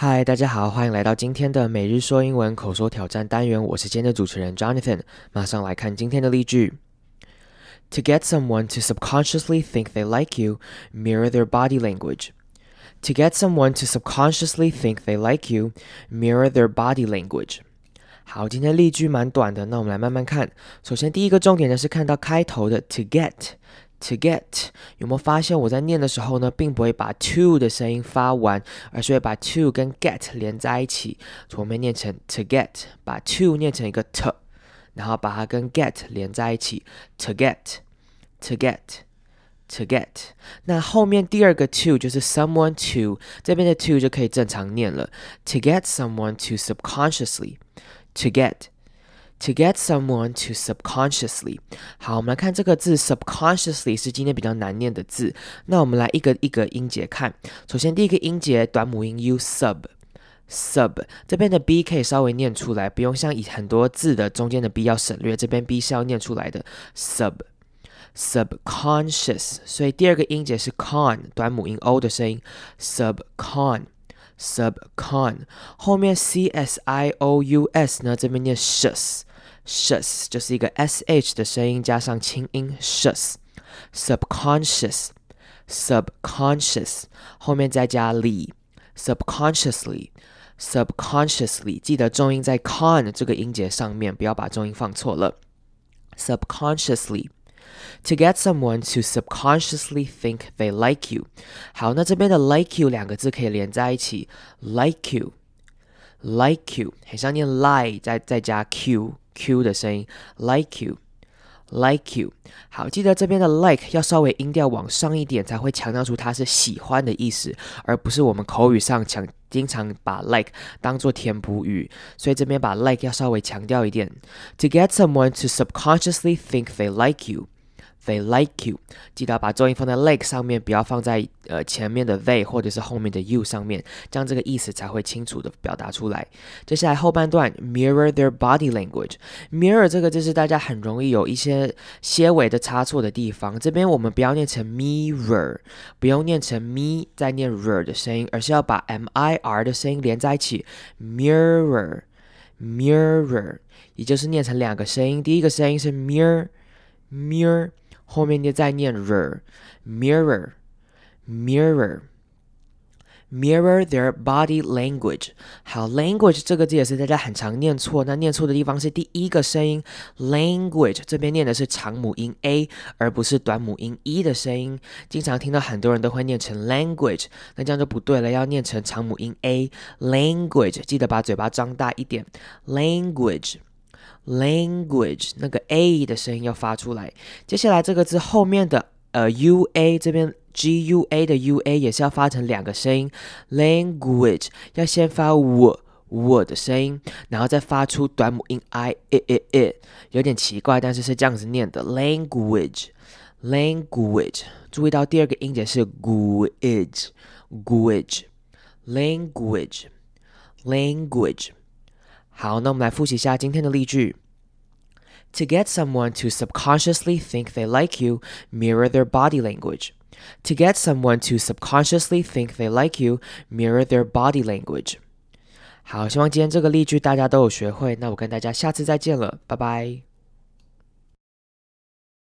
嗨，大家好，欢迎来到今天的每日说英文口说挑战单元，我是今天的主持人 Jonathan。马上来看今天的例句。To get someone to subconsciously think they like you, mirror their body language. To get someone to subconsciously think they like you, mirror their body language. 好，今天例句蛮短的，那我们来慢慢看。首先第一个重点呢是看到开头的 to get。To get 有没有发现我在念的时候呢，并不会把 to 的声音发完，而是会把 to 跟 get 连在一起，我们念成 to get， 把 to 念成一个 t， 然后把它跟 get 连在一起 to get，to get，to get。那后面第二个 to 就是 someone to， 这边的 to 就可以正常念了 ，to get someone to subconsciously，to get。To get someone to subconsciously。 好，我们来看这个字 subconsciously 是今天比较难念的字，那我们来一个一个音节看。首先第一个音节短母音 u sub， 这边的 b 可以稍微念出来，不用像很多字的中间的 b 要省略，这边 b 是要念出来的 subconscious， 所以第二个音节是 con 短母音 o 的声音 subcon， 后面 csious 呢，这边念 shus， 就是一个 sh 的声音加上清音 subconscious， 后面再加 ly subconsciously， 记得重音在 con 这个音节上面，不要把重音放错了 subconsciously。To get someone to subconsciously think they like you。 好，那这边的 like you 两个字可以连在一起 like you， 很像念 lie 再加 q 的声音 like you。好，记得这边的 like 要稍微音调往上一点，才会强调出它是喜欢的意思，而不是我们口语上经常把 like 当作填补语，所以这边把 like 要稍微强调一点。To get someone to subconsciously think they like you， 记得把重音放在 like 上面，不要放在前面的 they 或者是后面的 you 上面，这样这个意思才会清楚的表达出来。接下来后半段 mirror their body language。 mirror 这个就是大家很容易有一些些微的差错的地方，这边我们不要念成 mirror， 不用念成 me 再念 r 的声音，而是要把 mir 的声音连在一起 mirror， 也就是念成两个声音，第一个声音是 mir， 后面就再念 r mirror their body language。 好， language 这个字也是大家很常念错，那念错的地方是第一个声音 language， 这边念的是长母音 a 而不是短母音 e 的声音，经常听到很多人都会念成 language， 那这样就不对了，要念成长母音 a language， 记得把嘴巴张大一点 language， 那个 a 的声音要发出来。接下来这个字后面的ua 这边 gua 的 ua 也是要发成两个声音 language， 要先发我的声音，然后再发出短母音 i， 有点奇怪，但是是这样子念的 language。 注意到第二个音节是 guage， language。 好，那我们来复习一下今天的例句。To get someone to subconsciously think they like you, mirror their body language. To get someone to subconsciously think they like you, mirror their body language. 好，希望今天这个例句大家都有学会，那我跟大家下次再见了，拜拜。